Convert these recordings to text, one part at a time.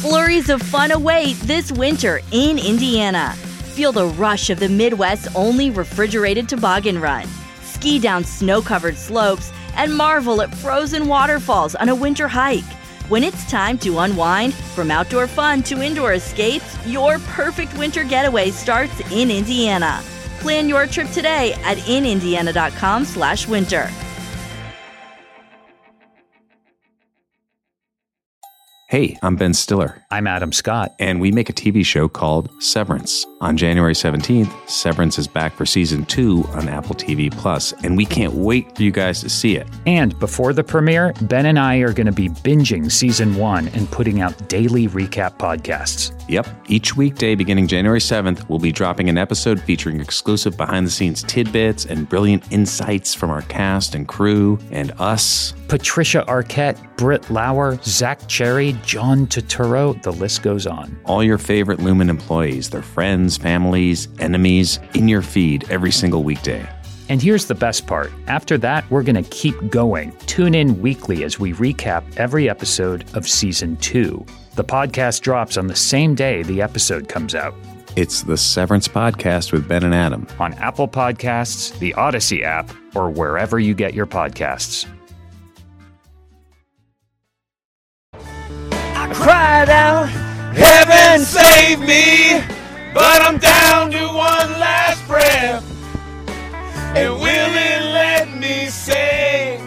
Flurries of fun await this winter in Indiana. Feel the rush of the Midwest's only refrigerated toboggan run. Ski down snow-covered slopes and marvel at frozen waterfalls on a winter hike. When it's time to unwind, from outdoor fun to indoor escapes, your perfect winter getaway starts in Indiana. Plan your trip today at inindiana.com/winter. Hey, I'm Ben Stiller. I'm Adam Scott. And we make a TV show called Severance. On January 17th, Severance is back for Season 2 on Apple TV+, and we can't wait for you guys to see it. And before the premiere, Ben and I are going to be binging Season 1 and putting out daily recap podcasts. Yep. Each weekday beginning January 7th, we'll be dropping an episode featuring exclusive behind-the-scenes tidbits and brilliant insights from our cast and crew and us. Patricia Arquette, Britt Lauer, Zach Cherry, John Turturro, the list goes on. All your favorite Lumen employees, their friends, families, enemies, in your feed every single weekday. And here's the best part. After that, we're going to keep going. Tune in weekly as we recap every episode of Season 2. The podcast drops on the same day the episode comes out. It's the Severance Podcast with Ben and Adam. On Apple Podcasts, the Odyssey app, or wherever you get your podcasts. I cried out, heaven save me, but I'm down to one last breath. And will it let me say,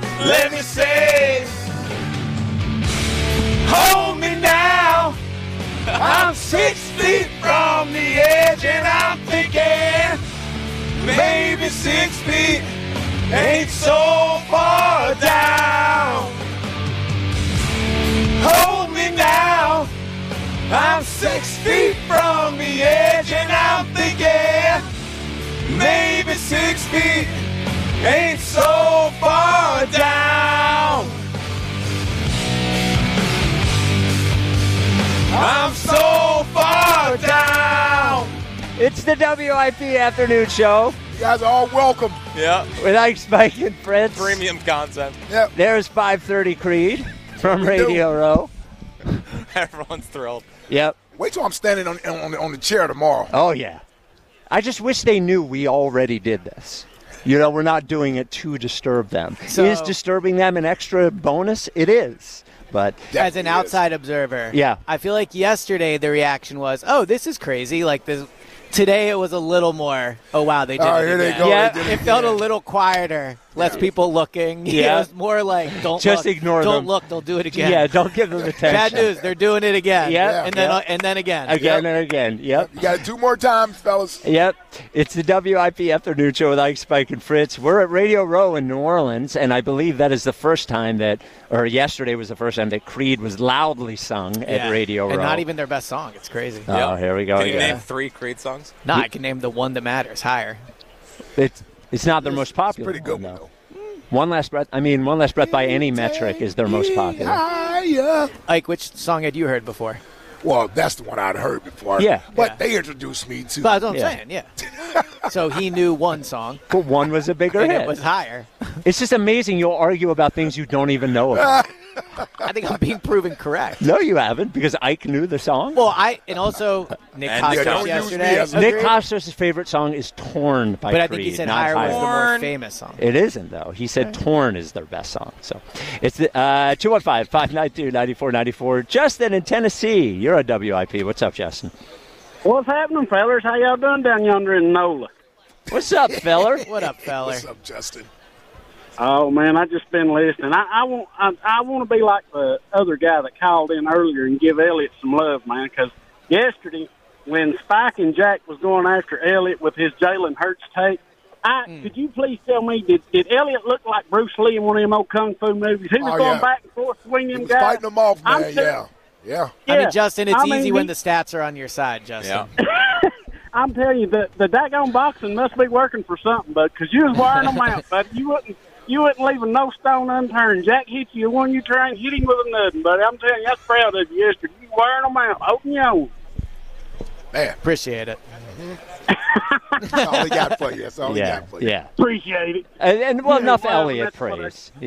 hold me now. I'm 6 feet from the edge and I'm thinking, maybe 6 feet ain't so far down. Hold me now. I'm 6 feet from the edge and I'm thinking, maybe 6 feet ain't so far down. I'm so far down. It's the WIP Afternoon Show. You guys are all welcome. Yeah. With Ike, Spike, and Fritz. Premium content. Yep. There's 530 Creed from Radio Row. Everyone's thrilled. Yep. Wait till I'm standing on the chair tomorrow. Oh, yeah. I just wish they knew we already did this. You know, we're not doing it to disturb them. So, is disturbing them an extra bonus? It is. But as an outside observer, yeah, I feel like yesterday the reaction was, "Oh, this is crazy." Like this, today it was a little more, "Oh wow, they did it here again." they go. Yeah, they it felt a little quieter, less people looking. Yeah, it was more like, "Don't just look. ignore Don't them. look. They'll do it again." Yeah, don't give them attention. Bad news, they're doing it again. Yeah, and then again, and again. Yep. You got it 2 more times, fellas. Yep. It's the WIP Afternoon Show with Ike, Spike, and Fritz. We're at Radio Row in New Orleans, and I believe that is the first time or yesterday was the first time that Creed was loudly sung at Radio Row. And not even their best song. It's crazy. Oh, here we go. Can you name 3 Creed songs? No, I can name the one that matters higher. It's not their most popular. It's pretty good, though. One Last Breath by any metric is their most popular. Higher. Ike, which song had you heard before? Well, that's the one I'd heard before. Yeah. But they introduced me to. But that's what I'm saying, yeah. So he knew one song. But one was a bigger and hit. it was higher. It's just amazing you'll argue about things you don't even know about. I think I'm being proven correct. No, you haven't, because Ike knew the song. Well, and also Nick Costos yesterday. Nick Costos' favorite song is Torn by Creed. But I think he said Higher was the more famous song. It isn't, though. He said Torn is their best song. So it's 215-592-9494. Justin in Tennessee. You're a WIP. What's up, Justin? What's happening, fellers? How y'all doing down yonder in NOLA? What's up, feller? What up, feller? What's up, Justin? Oh man, I just been listening. I want to be like the other guy that called in earlier and give Elliot some love, man. Because yesterday, when Spike and Jack was going after Elliot with his Jalen Hurts tape, could you please tell me, did Elliot look like Bruce Lee in one of them old kung fu movies? He was going back and forth swinging them guys. Fighting them off, man. Yeah. I mean, Justin, it's easy when the stats are on your side, Justin. Yeah. I'm telling you, the daggone boxing must be working for something, bud, because you was wearing them out, but you wouldn't leaving no stone unturned. Jack hit you when you try and hit him with a nothing, buddy. I'm telling you, I was proud of you yesterday. You wearing them out, holding your own. Man. Appreciate it. That's all he got for you. That's all he got for you. Yeah. Appreciate it. And well, enough Elliot praise. Yeah.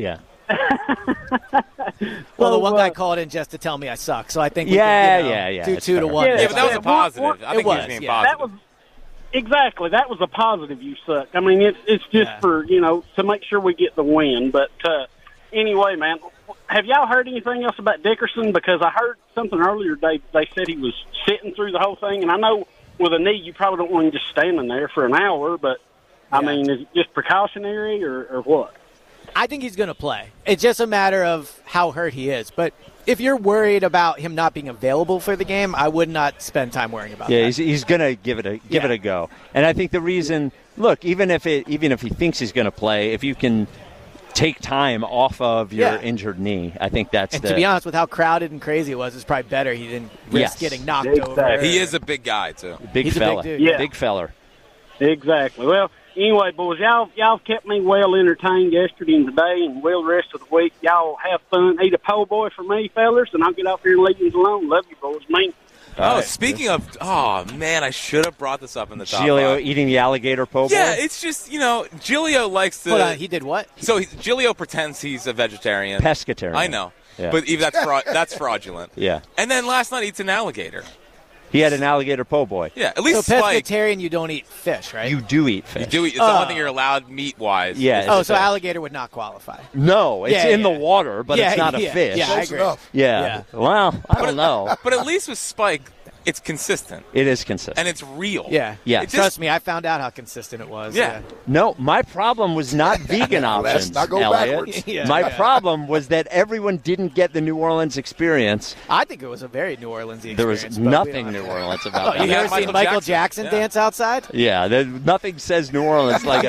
Well, the one guy called in just to tell me I suck, so I think we Yeah, can, yeah. do It's 2 to fair. 1. Yeah, but that was a positive. I think he was being positive. That was exactly. That was a positive. You suck. I mean, it's just for to make sure we get the win. But anyway, man, have y'all heard anything else about Dickerson? Because I heard something earlier. They said he was sitting through the whole thing, and I know with a knee you probably don't want him just standing there for an hour. But I mean, is it just precautionary or what? I think he's going to play. It's just a matter of how hurt he is. But if you're worried about him not being available for the game, I would not spend time worrying about that. Yeah, he's going to give it a go. And I think the reason, look, even if he thinks he's going to play, if you can take time off of your injured knee, I think that's to be honest, with how crowded and crazy it was, it's probably better he didn't risk getting knocked over. He is a big guy, too. Big fella. Big dude. Big feller. Exactly. Well, anyway, boys, y'all kept me well entertained yesterday and today, and well the rest of the week. Y'all have fun. Eat a po' boy for me, fellas, and I'll get off here and leave you alone. Love you, boys. Man. Speaking of, man, I should have brought this up in the top Giglio 5. eating the alligator po' boy? Yeah, it's just, Giglio likes to... Hold on, he did what? So Giglio pretends he's a vegetarian. Pescatarian. I know. Yeah. But even that's fraudulent. Yeah. And then last night eats an alligator. He had an alligator po' boy. Yeah, at least so Spike. pescatarian, you don't eat fish, right? You do eat fish. You do eat. It's the only thing you're allowed meat-wise. Yeah. So alligator would not qualify. No, it's in the water, but it's not a fish. Yeah, I agree. Yeah. Well, I don't know. But at least with Spike, it's consistent. It is consistent. And it's real. Yeah. Yeah. Trust me, I found out how consistent it was. Yeah. No, my problem was not vegan options, Let's not go Elliot. backwards. My problem was that everyone didn't get the New Orleans experience. I think it was a very New Orleans experience. There was nothing New Orleans about that. You ever seen Michael Jackson dance outside? Yeah, nothing says New Orleans like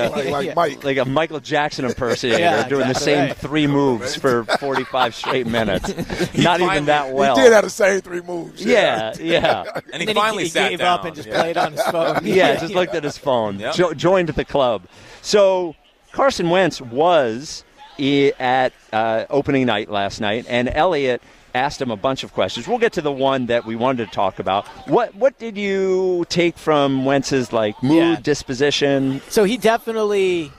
a Michael Jackson impersonator doing the same 3 moves for 45 straight minutes. Not even that well. He did have the same 3 moves. Yeah. And he finally sat gave down. up and just played on his phone. Yeah, just looked at his phone. Yep. Joined the club. So Carson Wentz was at opening night last night, and Elliot asked him a bunch of questions. We'll get to the one that we wanted to talk about. What did you take from Wentz's mood, disposition? So he definitely.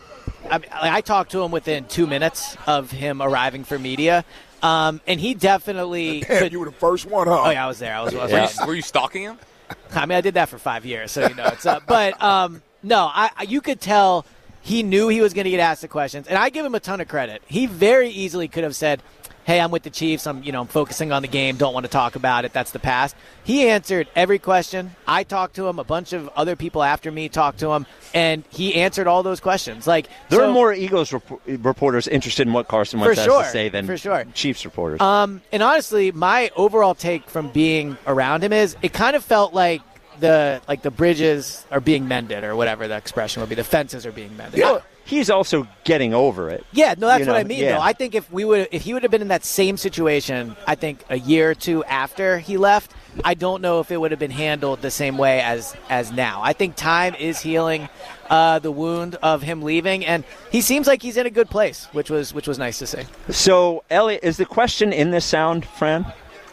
I talked to him within 2 minutes of him arriving for media. And he definitely. Damn, you were the first one, huh? Oh yeah, I was there. I was Were you stalking him? I mean, I did that for 5 years, so it's up. But no, you could tell he knew he was going to get asked the questions, and I give him a ton of credit. He very easily could have said, "Hey, I'm with the Chiefs. I'm focusing on the game. Don't want to talk about it. That's the past." He answered every question. I talked to him. A bunch of other people after me talked to him, and he answered all those questions. There are more Eagles reporters interested in what Carson Wentz has to say than Chiefs reporters. And honestly, my overall take from being around him is it kind of felt like the bridges are being mended, or whatever the expression would be. The fences are being mended. Yeah. He's also getting over it. Yeah, no, that's what I mean, though. I think if he would have been in that same situation, I think a year or two after he left, I don't know if it would have been handled the same way as now. I think time is healing the wound of him leaving, and he seems like he's in a good place, which was nice to see. So, Elliot, is the question in this sound, Fran?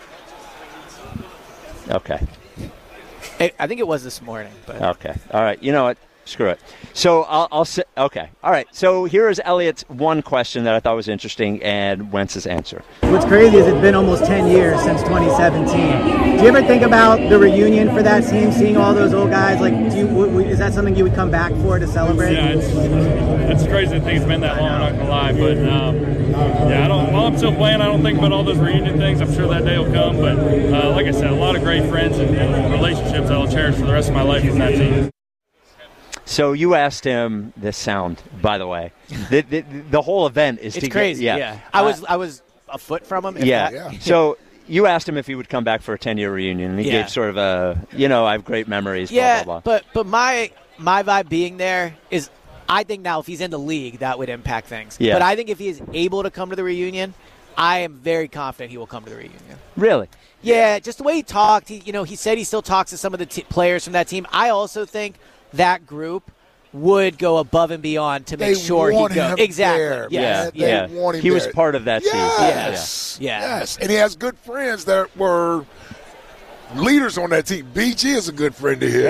Okay. I think it was this morning. But. Okay. All right. You know what? Screw it. So I'll say, okay. All right. So here is Elliot's one question that I thought was interesting and Wentz's answer. What's crazy is it's been almost 10 years since 2017. Do you ever think about the reunion for that team, seeing all those old guys? Is that something you would come back for to celebrate? Yeah, it's crazy to think it's been that long, I'm not going to lie. But, while I'm still playing, I don't think about all those reunion things. I'm sure that day will come. But like I said, a lot of great friends and relationships I'll cherish for the rest of my life from that team. So you asked him this sound, by the way. The whole event is crazy. Yeah. I was a foot from him. Yeah. So you asked him if he would come back for a 10-year reunion, and he gave sort of a, I have great memories. Yeah, blah, blah, blah. But my vibe being there is, I think now if he's in the league, that would impact things. Yeah. But I think if he is able to come to the reunion, I am very confident he will come to the reunion. Really? Yeah, just the way he talked. He said he still talks to some of the players from that team. I also think that group would go above and beyond to make sure he goes. Exactly. Yes. Yeah. They want him he was there. part of that team. Yes. And he has good friends that were leaders on that team. BG is a good friend of his.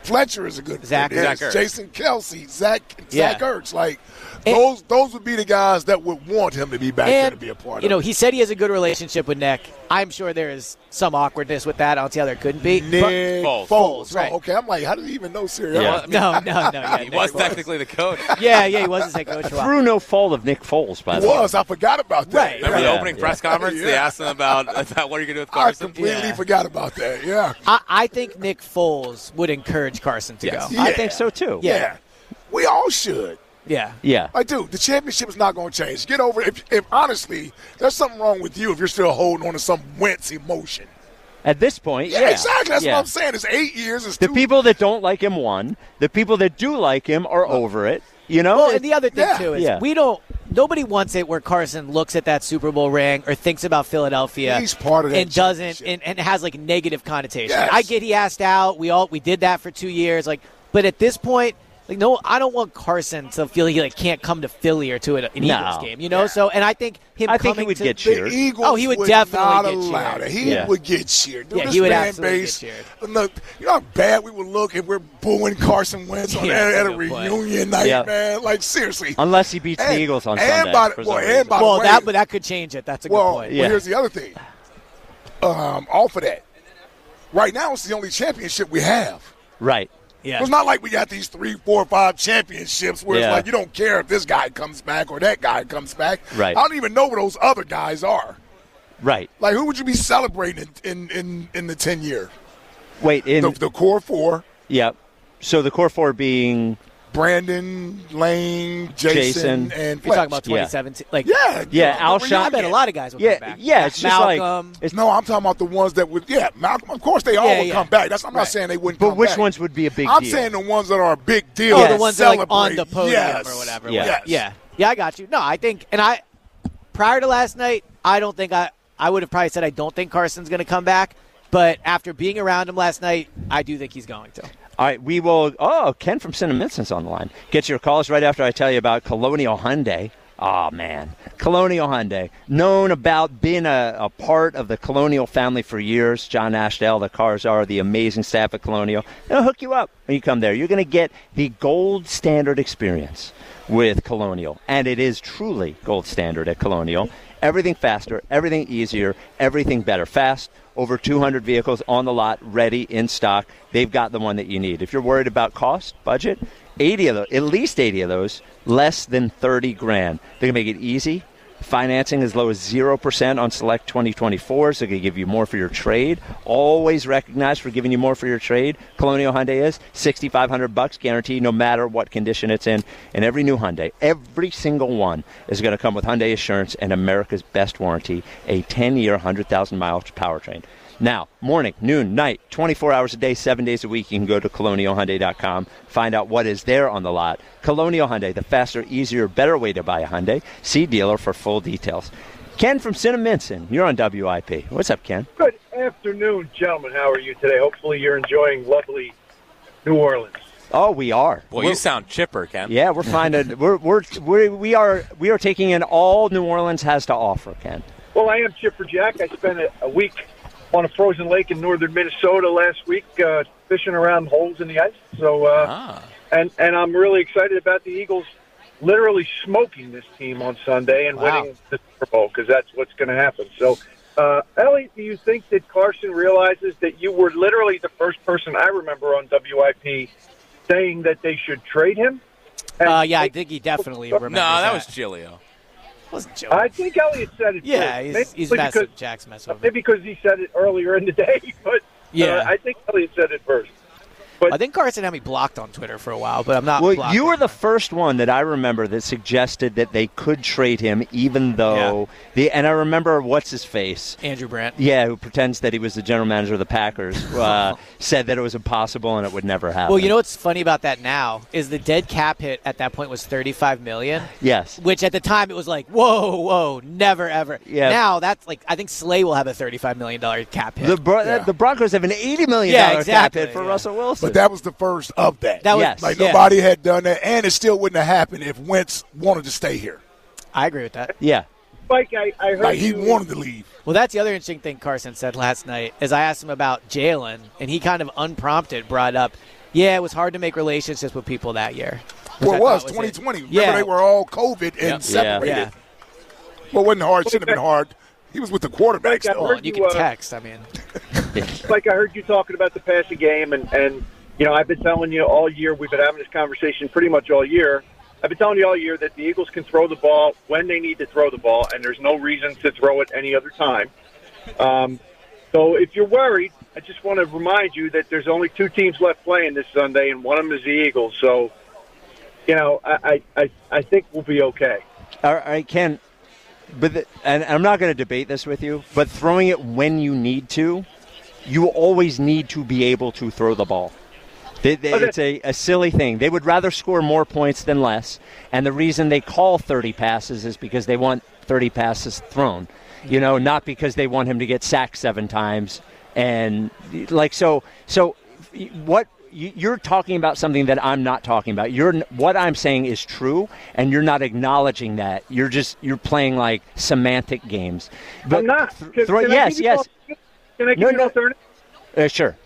Fletcher is a good Zach friend. Ertz. Jason Kelsey, Zach Yeah. Ertz. Like, those would be the guys that would want him to be back there to be a part of it. He said he has a good relationship with Nick. I'm sure there is some awkwardness with that. I don't see how there couldn't be. Nick Foles. Right. Oh, okay, I'm like, how did he even know Sirianni? Yeah. No. Yeah, He Nick was Foles. technically the coach. Yeah, he was the head coach. for a while. Through no fault of Nick Foles, by the way. I forgot about that. Right. Remember the Yeah. opening press conference? They asked him about what are you going to do with I Carson? completely forgot about that. Yeah. I think Nick Foles would encourage Carson to Yes. go. I think so, too. Yeah. We all should. Yeah. Yeah. Like, dude, the championship is not going to change. Get over it. If honestly, there's something wrong with you if you're still holding on to some Wentz emotion. At this point, Yeah, exactly. That's Yeah. what I'm saying. It's 8 years. It's The 2 people that don't like him won. The people that do like him are over it. You know? Well, and the other thing, too, is Yeah. nobody wants it where Carson looks at that Super Bowl ring or thinks about Philadelphia. He's part of that and doesn't championship. and has like negative connotation. Yes. I get he asked out. We did that for 2 years. But at this point, no, I don't want Carson to feel he can't come to Philly or to an Eagles game. So, and I think I think coming he would to get The cheered. Eagles he would not definitely get allow cheered. that. He Yeah. would get cheered. Dude, Yeah, this he would fan absolutely base, get Look, you know how bad we would look if we're booing Carson Wentz Yeah, at a that's a good point. reunion night, Yeah. man. Like, seriously. Unless he beats the Eagles on Sunday. for some reason. by the way, but that could change it. That's a good point. Yeah. Well, here's the other thing. Off of that, right now it's the only championship we have. Right. Yeah. It's not like we got these 3, 4, 5 championships where Yeah. it's like you don't care if this guy comes back or that guy comes back. Right. I don't even know where those other guys are. Right. Like, who would you be celebrating in the 10-year? Wait, The core 4, Yep. So the core 4 being Brandon, Lane, Jason, and We're talking Fletch. about 2017. Yeah, Alshon. I bet a lot of guys will Yeah, come back. yeah, it's just like Malcolm. No, I'm talking about the ones that would. Yeah, Malcolm. Of course, they all would come back. I'm not saying they wouldn't. But come which back. ones would be a big I'm deal? saying the ones that are a big deal. Oh, the ones that are like on celebrate. the podium Yes. or whatever. Yeah. Yeah, I got you. No, I think, prior to last night, I don't think I would have probably said I don't think Carson's going to come back. But after being around him last night, I do think he's going to. All right, we will. Oh, Ken from Cinnaminstons on the line. Get your calls right after I tell you about Colonial Hyundai. Oh, man. Colonial Hyundai. Known about being a part of the Colonial family for years. John Ashdale, the cars are the amazing staff at Colonial. They'll hook you up when you come there. You're going to get the gold standard experience with Colonial. And it is truly gold standard at Colonial. Everything faster, everything easier, everything better. Fast. Over 200 vehicles on the lot, ready, in stock. They've got the one that you need. If you're worried about cost, budget, 80 of those, at least 80 of those, less than $30,000. They're going to make it easy. Financing as low as 0% on select 2024s. They're going to give you more for your trade. Always recognized for giving you more for your trade. Colonial Hyundai is $6,500 guaranteed no matter what condition it's in. And every new Hyundai, every single one, is going to come with Hyundai Assurance and America's best warranty, a 10-year, 100,000-mile powertrain. Now, morning, noon, night, 24 hours a day, 7 days a week, you can go to ColonialHyundai.com, find out what is there on the lot. Colonial Hyundai, the faster, easier, better way to buy a Hyundai. See dealer for full details. Ken from Cinnaminson, you're on WIP. What's up, Ken? Good afternoon, gentlemen. How are you today? Hopefully you're enjoying lovely New Orleans. Oh, we are. Boy, you sound chipper, Ken. Yeah, we're finding we are taking in all New Orleans has to offer, Ken. Well, I am Chipper Jack. I spent a week on a frozen lake in northern Minnesota last week, fishing around holes in the ice. So, and I'm really excited about the Eagles literally smoking this team on Sunday and winning the Super Bowl, because that's what's going to happen. So, Ellie, do you think that Carson realizes that you were literally the first person I remember on WIP saying that they should trade him? Yeah, I think he definitely remembers that was Giglio. Wasn't Joe. I think Elliott said it. Yeah, first. he's Maybe messing. because- Jack's messing with Maybe because he said it earlier in the day, but Yeah. I think Elliott said it first. I think Carson had me blocked on Twitter for a while, but I'm not Well, blocked. you were the first one that I remember that suggested that they could trade him, even though and I remember what's his face, Andrew Brandt. Yeah, who pretends that he was the general manager of the Packers, said that it was impossible and it would never happen. Well, you know what's funny about that now is the dead cap hit at that point was $35 million. Yes. Which at the time it was like, whoa, never ever. Yeah. Now that's like, I think Slay will have a $35 million cap hit. The Broncos have an $80 million cap hit for Russell Wilson. But that was the first of that. That was nobody had done that, and it still wouldn't have happened if Wentz wanted to stay here. I agree with that. Yeah. Mike, I heard like he wanted to leave. Well, that's the other interesting thing Carson said last night is I asked him about Jalen, and he kind of unprompted brought up, Yeah, it was hard to make relationships with people that year. Well, it was 2020. Remember, they were all COVID and separated. Yeah. Well, it wasn't hard. Shouldn't have been hard. He was with the quarterbacks, though. Well, you can text. I mean, like I heard you talking about the passing game, and I've been telling you all year. We've been having this conversation pretty much all year. I've been telling you all year that the Eagles can throw the ball when they need to throw the ball, and there's no reason to throw it any other time. So if you're worried, I just want to remind you that there's only 2 teams left playing this Sunday, and one of them is the Eagles. So, I think we'll be okay. All right, Ken. And I'm not going to debate this with you, but throwing it when you need to, you always need to be able to throw the ball. It's a silly thing. They would rather score more points than less, and the reason they call 30 passes is because they want 30 passes thrown, not because they want him to get sacked 7 times. And so what you're talking about something that I'm not talking about. What I'm saying is true, and you're not acknowledging that. You're playing like semantic games. But I'm not. Yes. Can I give you an alternative? Sure.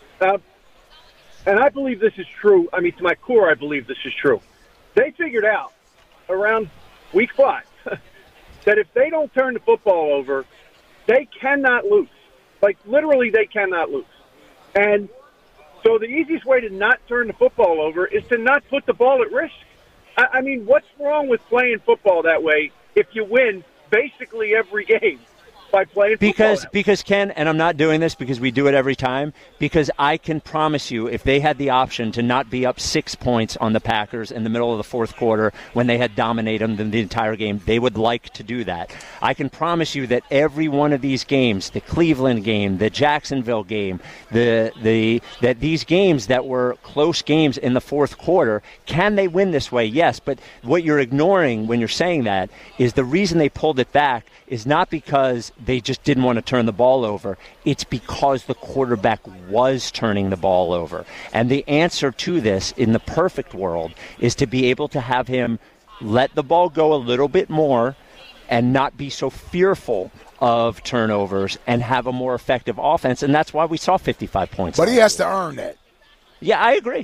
And I believe this is true. I mean, to my core, I believe this is true. They figured out around week 5 that if they don't turn the football over, they cannot lose. Like, literally, they cannot lose. And so the easiest way to not turn the football over is to not put the ball at risk. I mean, what's wrong with playing football that way if you win basically every game by playing football? Because Ken, and I'm not doing this because we do it every time, because I can promise you if they had the option to not be up 6 points on the Packers in the middle of the fourth quarter when they had dominated them the entire game, they would like to do that. I can promise you that every one of these games, the Cleveland game, the Jacksonville game, that these games that were close games in the fourth quarter, can they win this way? Yes, but what you're ignoring when you're saying that is the reason they pulled it back is not because they just didn't want to turn the ball over. It's because the quarterback was turning the ball over. And the answer to this, in the perfect world, is to be able to have him let the ball go a little bit more and not be so fearful of turnovers and have a more effective offense. And that's why we saw 55 points. But he has to earn that. Yeah, I agree.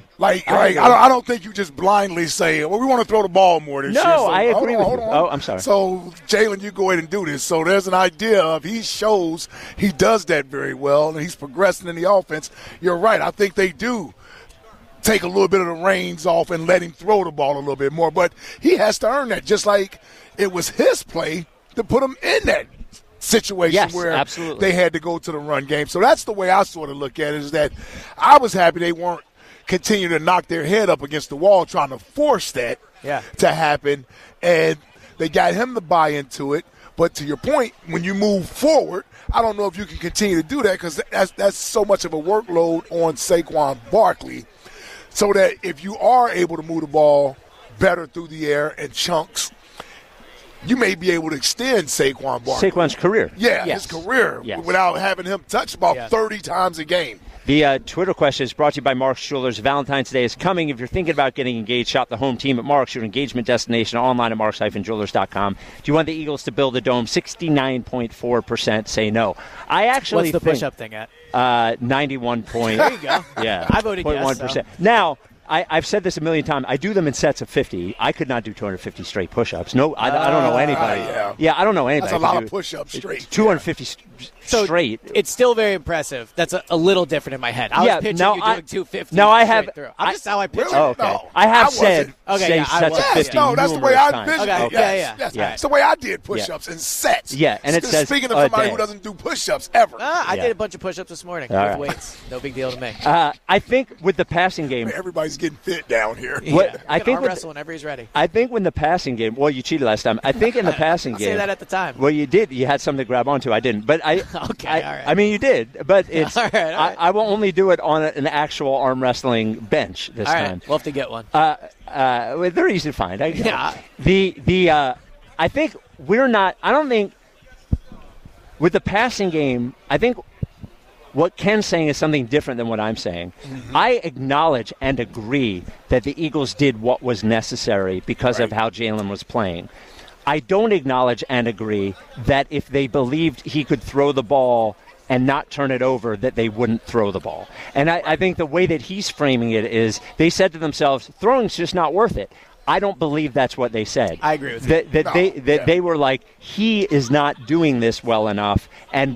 I don't think you just blindly say, well, we want to throw the ball more this year. No, I agree with you. Oh, I'm sorry. So, Jalen, you go ahead and do this. So there's an idea of he shows he does that very well, and he's progressing in the offense. You're right. I think they do take a little bit of the reins off and let him throw the ball a little bit more. But he has to earn that, just like it was his play to put him in that situation where absolutely. They had to go to the run game. So that's the way I sort of look at it, is that I was happy they weren't continuing to knock their head up against the wall trying to force that to happen, and they got him to buy into it. But to your point, when you move forward, I don't know if you can continue to do that because that's so much of a workload on Saquon Barkley, so that if you are able to move the ball better through the air in chunks, you may be able to extend Saquon Barkley. Saquon's career. His career, without having him touch about 30 times a game. The Twitter question is brought to you by Mark's Jewelers. Valentine's Day is coming. If you're thinking about getting engaged, shop the home team at Mark's, your engagement destination, online at marks-jewelers.com. Do you want the Eagles to build a dome? 69.4% say no. I actually What's the push-up thing at? 91 point. There you go. Yeah. I voted yes. 1%. Now, I've said this a million times. I do them in sets of 50. I could not do 250 straight push-ups. No, I don't know anybody. I don't know anybody. That's a lot of push-ups straight. 250 straight. It's still very impressive. That's a little different in my head. I was picturing you doing 250. No, I have. Through. I'm just how I picture it. Really? Okay. No, I have said sets of 50. No, that's the way I envisioned it. Okay. That's the way I did push-ups in sets. Yeah, and it says speaking of somebody who doesn't do push-ups ever. I did a bunch of push-ups this morning with weights. No big deal to me. I think with the passing game, everybody's getting fit down here. I think wrestle whenever he's ready. I think when the passing game, well, you cheated last time. I think in the passing game, say that at the time. Well, you did. You had something to grab onto. I didn't, but I. Okay, all right. I mean, you did, but it's. All right. I will only do it on an actual arm wrestling bench this time. We'll have to get one. They're easy to find. I think we're not. I don't think with the passing game. I think what Ken's saying is something different than what I'm saying. Mm-hmm. I acknowledge and agree that the Eagles did what was necessary because of how Jalen was playing. I don't acknowledge and agree that if they believed he could throw the ball and not turn it over, that they wouldn't throw the ball. And I think the way that he's framing it is they said to themselves, throwing's just not worth it. I don't believe that's what they said. I agree with you. They were like, he is not doing this well enough,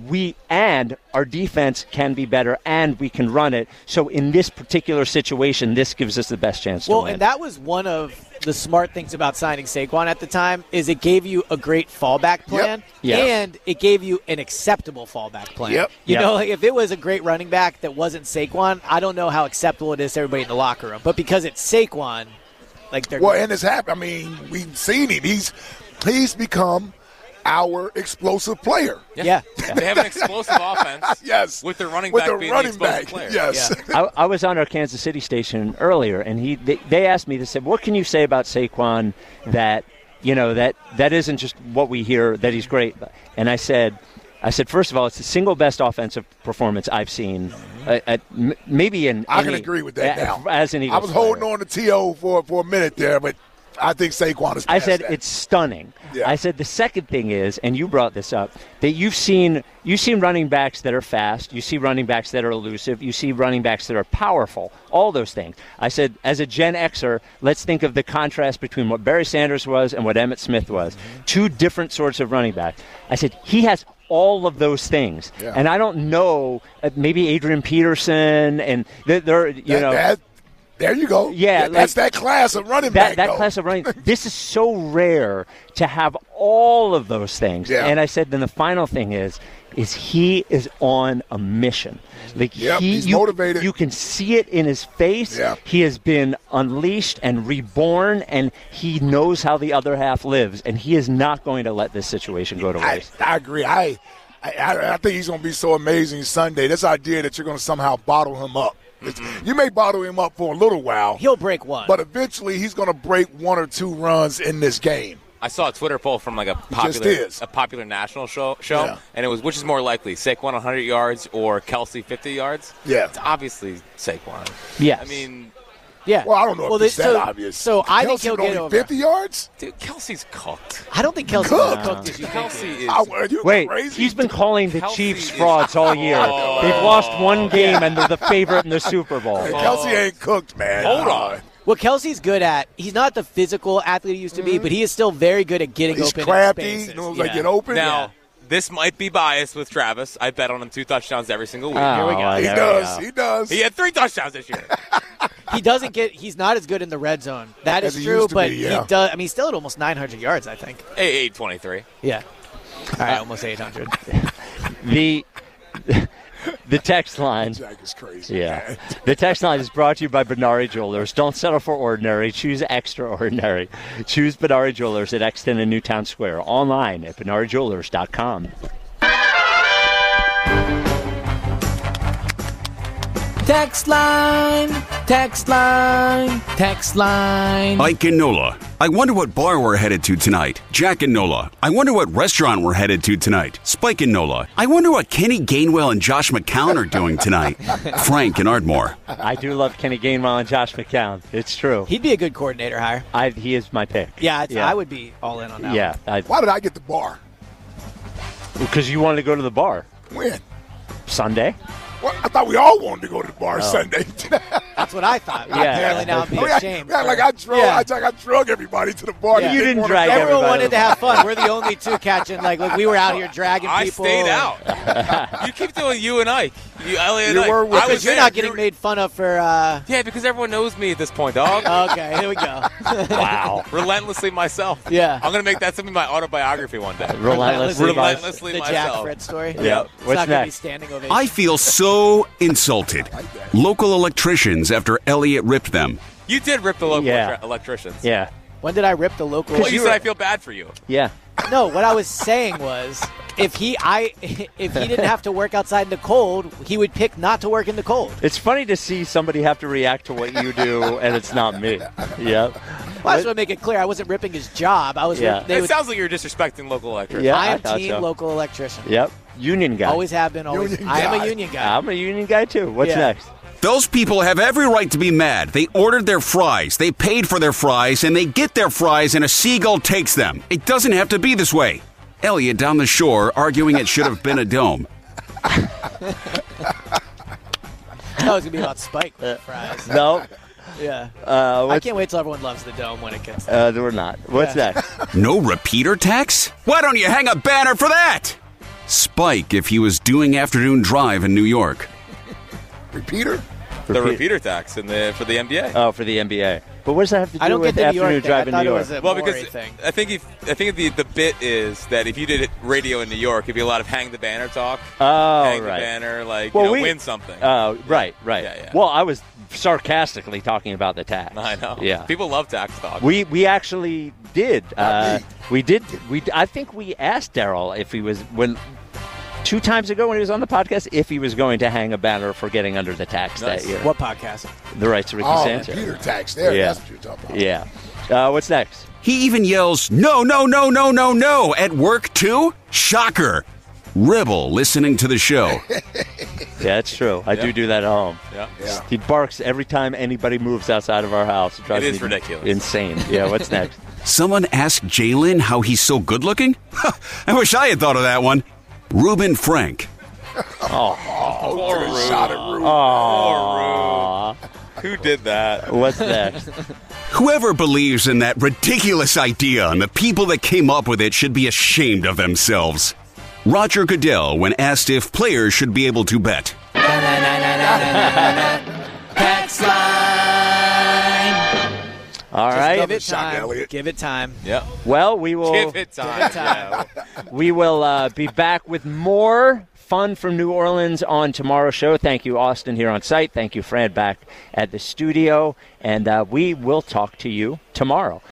and our defense can be better, and we can run it. So in this particular situation, this gives us the best chance to win. Well, and that was one of the smart things about signing Saquon at the time, is it gave you a great fallback plan, and it gave you an acceptable fallback plan. You know, like if it was a great running back that wasn't Saquon, I don't know how acceptable it is to everybody in the locker room. But because it's Saquon, like they're and it's happened. I mean, we've seen him. He's become our explosive player. Yeah. They have an explosive offense. Yes. With their running back being the explosive player. Yes. I was on our Kansas City station earlier, and they asked me, they said, what can you say about Saquon that, you know, that isn't just what we hear, that he's great? And I said, first of all, it's the single best offensive performance I've seen, maybe in I can agree with that now. As an Eagles I was holding on to T.O. for a minute there, but I think Saquon is past I said that. It's stunning. Yeah. I said the second thing is, and you brought this up, that you've seen running backs that are fast, you see running backs that are elusive, you see running backs that are powerful, all those things. I said, as a Gen Xer, let's think of the contrast between what Barry Sanders was and what Emmitt Smith was. Two different sorts of running backs. I said, he has all of those things. Yeah. And I don't know, maybe Adrian Peterson, and there you go. Yeah, that's that class of running back. That class of running. This is so rare to have all of those things. Yeah. And I said, then the final thing is he is on a mission. Like he's motivated. You can see it in his face. Yeah. He has been unleashed and reborn, and he knows how the other half lives, and he is not going to let this situation go to waste. I agree. I think he's going to be so amazing Sunday. This idea that you're going to somehow bottle him up. You may bottle him up for a little while. He'll break one. But eventually he's going to break one or two runs in this game. I saw a Twitter poll from like a popular national show, and it was, which is more likely, Saquon 100 yards or Kelsey 50 yards? Yeah. It's obviously Saquon. Yes. I mean, yeah. Well, I don't know if it's that obvious. So I think he'll get over 50 yards? Dude, Kelsey's cooked. I don't think Kelsey's cooked as you Kelsey think. is. Wait, he's been calling the Chiefs frauds all year. They've lost one game, and they're the favorite in the Super Bowl. Hey, Kelsey ain't cooked, man. Hold on. What Kelsey's good at, he's not the physical athlete he used to be, but he is still very good at getting open. He's crafty, knows how to get open. Now, this might be biased with Travis. I bet on him 2 touchdowns every single week. Here we go. He does. He had 3 touchdowns this year. He's not as good in the red zone. That is true, but he does. I mean, he's still at almost 900 yards, I think. 823. Yeah. All right, almost 800. The text line. Jack is crazy. Yeah. Man. The text line is brought to you by Benari Jewelers. Don't settle for ordinary. Choose extraordinary. Choose Benari Jewelers at Exton and Newtown Square. Online at BenariJewelers.com. Text line, text line, text line. Ike and Nola. I wonder what bar we're headed to tonight. Jack and Nola. I wonder what restaurant we're headed to tonight. Spike and Nola. I wonder what Kenny Gainwell and Josh McCown are doing tonight. Frank and Ardmore. I do love Kenny Gainwell and Josh McCown. It's true. He'd be a good coordinator hire. He is my pick. Yeah, I would be all in on that. Yeah. Why did I get the bar? Because you wanted to go to the bar. When? Sunday. Well, I thought we all wanted to go to the bar Sunday. That's what I thought. Apparently now I'm being ashamed. Like I drug everybody to the bar. You didn't drag everyone everybody. wanted to have fun. We're the only two catching. Like we were out here dragging people. I stayed out. You keep doing you and Ike. Elliot and Ike. Because you're not getting made fun of for... Yeah, because everyone knows me at this point, dog. Okay, here we go. Wow. Relentlessly myself. Yeah. I'm going to make that something my autobiography one day. Relentlessly myself. The Jack Fred story. Yeah. It's What's not going to be next? standing ovation. I feel so insulted. Local electricians after Elliot ripped them. You did rip the local electricians. Yeah. When did I rip the local? Well, you said I feel bad for you. Yeah. No, what I was saying was if he didn't have to work outside in the cold, he would pick not to work in the cold. It's funny to see somebody have to react to what you do, and it's not me. Yep. Well, I just want to make it clear, I wasn't ripping his job. I was. Yeah. It sounds like you're disrespecting local electricians. Yeah, I am thought team so. local electrician. Yep. Union guy. Always have been. Always. I am a union guy. I'm a union guy too. What's next? Those people have every right to be mad. They ordered their fries, they paid for their fries, and they get their fries and a seagull takes them. It doesn't have to be this way. Elliot down the shore arguing it should have been a dome. was gonna be about Spike with fries. No. Yeah. I can't wait till everyone loves the Dome when it gets there. We're not. What's next? No repeater tax? Why don't you hang a banner for that? Spike if he was doing afternoon drive in New York. Repeater? The repeater tax for the NBA. Oh, for the NBA. But what does that have to do with afternoon drive in New York? Well, because I think the bit is that if you did radio in New York, it'd be a lot of hang the banner talk. Oh, hang right. the banner, win something. Oh, right. Yeah. Well, I was sarcastically talking about the tax. I know. Yeah. People love tax talk. We actually did. We did. I think we asked Daryl if he was 2 times ago when he was on the podcast if he was going to hang a banner for getting under the tax that year. What podcast? The Rights to Ricky Sanchez. Peter tax there. Yeah. That's what you're talking about. Yeah. What's next? He even yells, no, no, no, no, no, no, at work too? Shocker. Rebel listening to the show. Yeah, that's true. I do that at home. Yeah. He barks every time anybody moves outside of our house. It is ridiculous. Insane. Yeah, what's next? Someone asked Jalen how he's so good looking? I wish I had thought of that one. Reuben Frank. Poor Rube. Who did that? What's next? Whoever believes in that ridiculous idea and the people that came up with it should be ashamed of themselves. Roger Goodell when asked if players should be able to bet. Tax line. All right. Give it time. Give it time. Yep. Well, we will. Give it time. Yeah. We will be back with more fun from New Orleans on tomorrow's show. Thank you, Austin, here on site. Thank you, Fran, back at the studio. And we will talk to you tomorrow.